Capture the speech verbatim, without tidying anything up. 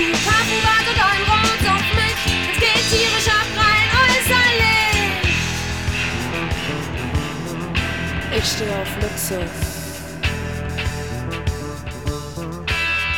Hafenbad und ein Rot auf mich. Es geht tierisch ab rein äußerlich. Ich steh auf Luxus.